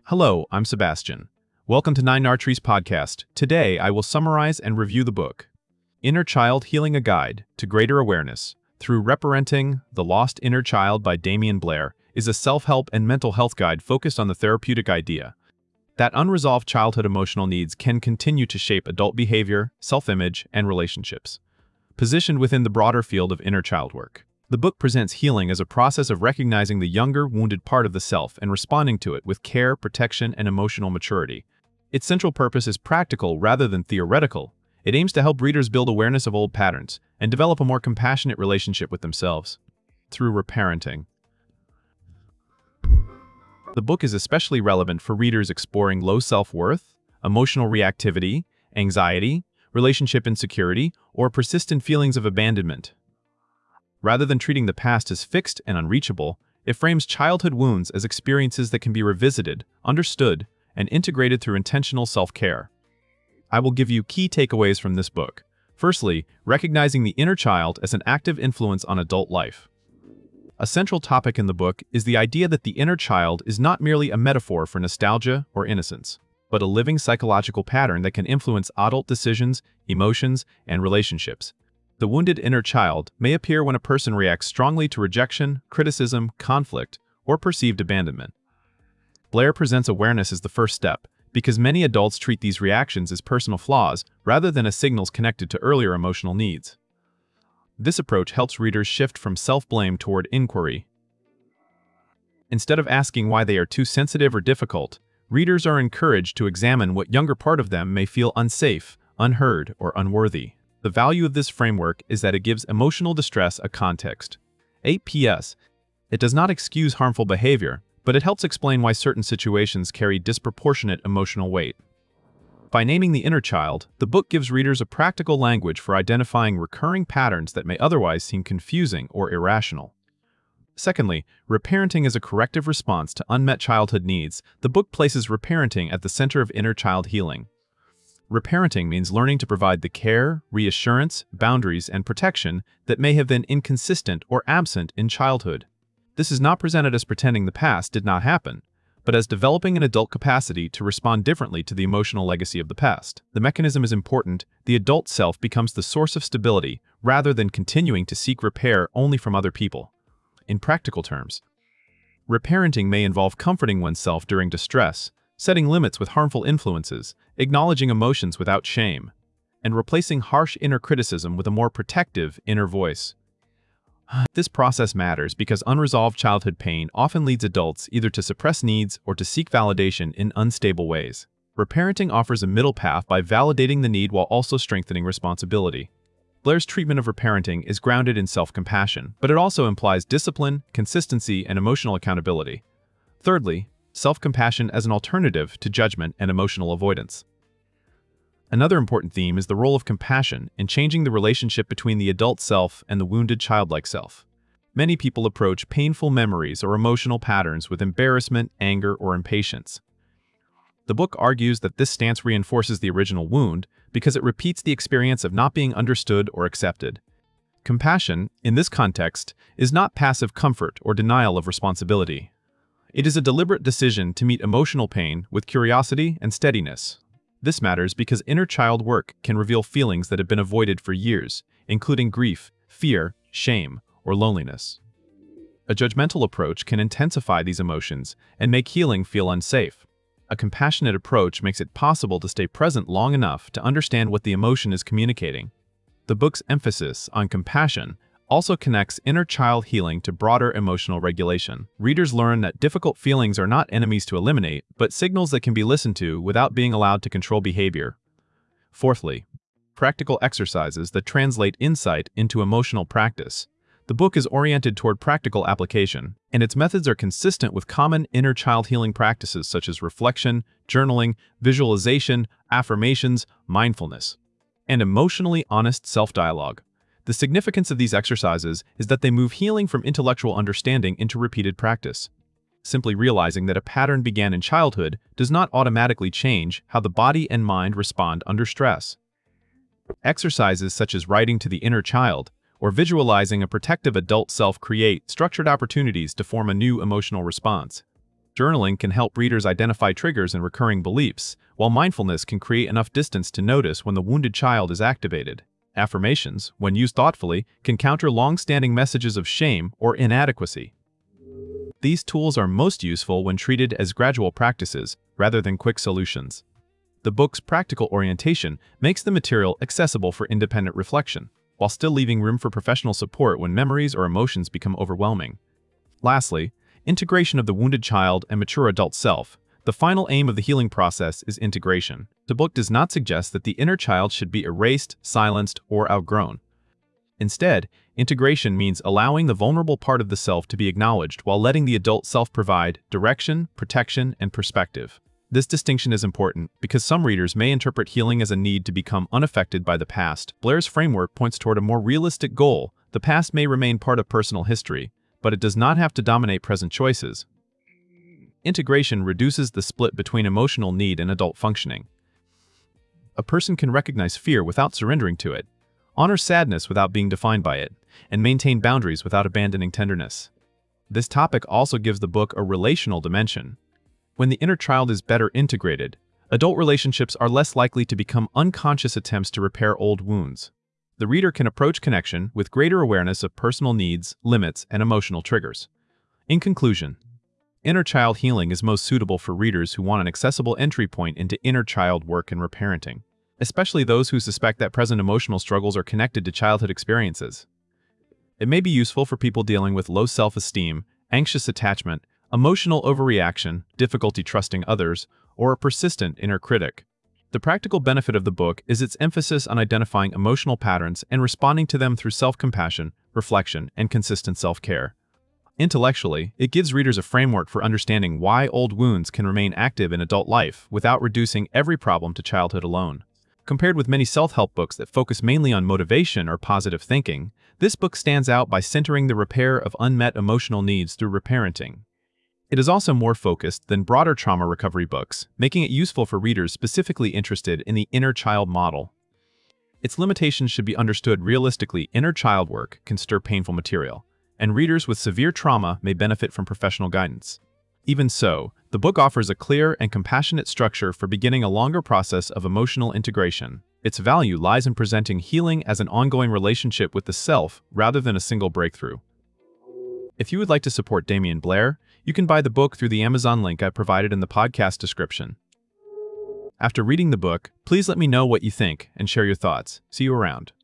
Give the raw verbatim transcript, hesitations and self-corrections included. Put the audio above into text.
Hello, I'm Sebastian. Welcome to Nine Archery's podcast. Today, I will summarize and review the book, Inner Child Healing: A Guide to Greater Awareness through Reparenting the Lost Inner Child by Damian Blair is a self-help and mental health guide focused on the therapeutic idea that unresolved childhood emotional needs can continue to shape adult behavior, self-image, and relationships. Positioned within the broader field of inner child work, the book presents healing as a process of recognizing the younger, wounded part of the self and responding to it with care, protection, and emotional maturity. Its central purpose is practical rather than theoretical. It aims to help readers build awareness of old patterns and develop a more compassionate relationship with themselves through reparenting. The book is especially relevant for readers exploring low self-worth, emotional reactivity, anxiety, relationship insecurity, or persistent feelings of abandonment. Rather than treating the past as fixed and unreachable, it frames childhood wounds as experiences that can be revisited, understood, and integrated through intentional self-care. I will give you key takeaways from this book. Firstly, recognizing the inner child as an active influence on adult life. A central topic in the book is the idea that the inner child is not merely a metaphor for nostalgia or innocence, but a living psychological pattern that can influence adult decisions, emotions, and relationships. The wounded inner child may appear when a person reacts strongly to rejection, criticism, conflict, or perceived abandonment. Blair presents awareness as the first step, because many adults treat these reactions as personal flaws rather than as signals connected to earlier emotional needs. This approach helps readers shift from self-blame toward inquiry. Instead of asking why they are too sensitive or difficult, readers are encouraged to examine what younger part of them may feel unsafe, unheard, or unworthy. The value of this framework is that it gives emotional distress a context. eight P S It does not excuse harmful behavior, but it helps explain why certain situations carry disproportionate emotional weight. By naming the inner child, the book gives readers a practical language for identifying recurring patterns that may otherwise seem confusing or irrational. Secondly, reparenting is a corrective response to unmet childhood needs. The book places reparenting at the center of inner child healing. Reparenting means learning to provide the care, reassurance, boundaries, and protection that may have been inconsistent or absent in childhood. This is not presented as pretending the past did not happen, but as developing an adult capacity to respond differently to the emotional legacy of the past. The mechanism is important. The adult self becomes the source of stability rather than continuing to seek repair only from other people. In practical terms, reparenting may involve comforting oneself during distress, setting limits with harmful influences, acknowledging emotions without shame, and replacing harsh inner criticism with a more protective inner voice. This process matters because unresolved childhood pain often leads adults either to suppress needs or to seek validation in unstable ways. Reparenting offers a middle path by validating the need while also strengthening responsibility. Blair's treatment of reparenting is grounded in self-compassion, but it also implies discipline, consistency, and emotional accountability. Thirdly, self-compassion as an alternative to judgment and emotional avoidance. Another important theme is the role of compassion in changing the relationship between the adult self and the wounded childlike self. Many people approach painful memories or emotional patterns with embarrassment, anger, or impatience. The book argues that this stance reinforces the original wound because it repeats the experience of not being understood or accepted. Compassion, in this context, is not passive comfort or denial of responsibility. It is a deliberate decision to meet emotional pain with curiosity and steadiness. This matters because inner child work can reveal feelings that have been avoided for years, including grief, fear, shame, or loneliness. A judgmental approach can intensify these emotions and make healing feel unsafe. A compassionate approach makes it possible to stay present long enough to understand what the emotion is communicating. The book's emphasis on compassion also connects inner child healing to broader emotional regulation. Readers learn that difficult feelings are not enemies to eliminate, but signals that can be listened to without being allowed to control behavior. Fourthly, practical exercises that translate insight into emotional practice. The book is oriented toward practical application, and its methods are consistent with common inner child healing practices such as reflection, journaling, visualization, affirmations, mindfulness, and emotionally honest self-dialogue. The significance of these exercises is that they move healing from intellectual understanding into repeated practice. Simply realizing that a pattern began in childhood does not automatically change how the body and mind respond under stress. Exercises such as writing to the inner child or visualizing a protective adult self create structured opportunities to form a new emotional response. Journaling can help readers identify triggers and recurring beliefs, while mindfulness can create enough distance to notice when the wounded child is activated. Affirmations, when used thoughtfully, can counter long-standing messages of shame or inadequacy. These tools are most useful when treated as gradual practices rather than quick solutions. The book's practical orientation makes the material accessible for independent reflection, while still leaving room for professional support when memories or emotions become overwhelming. Lastly, integration of the wounded child and mature adult self. The final aim of the healing process is integration. The book does not suggest that the inner child should be erased, silenced, or outgrown. Instead, integration means allowing the vulnerable part of the self to be acknowledged while letting the adult self provide direction, protection, and perspective. This distinction is important because some readers may interpret healing as a need to become unaffected by the past. Blair's framework points toward a more realistic goal. The past may remain part of personal history, but it does not have to dominate present choices. Integration reduces the split between emotional need and adult functioning. A person can recognize fear without surrendering to it, honor sadness without being defined by it, and maintain boundaries without abandoning tenderness. This topic also gives the book a relational dimension. When the inner child is better integrated, adult relationships are less likely to become unconscious attempts to repair old wounds. The reader can approach connection with greater awareness of personal needs, limits, and emotional triggers. In conclusion, inner child healing is most suitable for readers who want an accessible entry point into inner child work and reparenting, especially those who suspect that present emotional struggles are connected to childhood experiences. It may be useful for people dealing with low self-esteem, anxious attachment, emotional overreaction, difficulty trusting others, or a persistent inner critic. The practical benefit of the book is its emphasis on identifying emotional patterns and responding to them through self-compassion, reflection, and consistent self-care. Intellectually, it gives readers a framework for understanding why old wounds can remain active in adult life without reducing every problem to childhood alone. Compared with many self-help books that focus mainly on motivation or positive thinking, this book stands out by centering the repair of unmet emotional needs through reparenting. It is also more focused than broader trauma recovery books, making it useful for readers specifically interested in the inner child model. Its limitations should be understood realistically. Inner child work can stir painful material, and readers with severe trauma may benefit from professional guidance. Even so, the book offers a clear and compassionate structure for beginning a longer process of emotional integration. Its value lies in presenting healing as an ongoing relationship with the self rather than a single breakthrough. If you would like to support Damian Blair, you can buy the book through the Amazon link I provided in the podcast description. After reading the book, please let me know what you think and share your thoughts. See you around.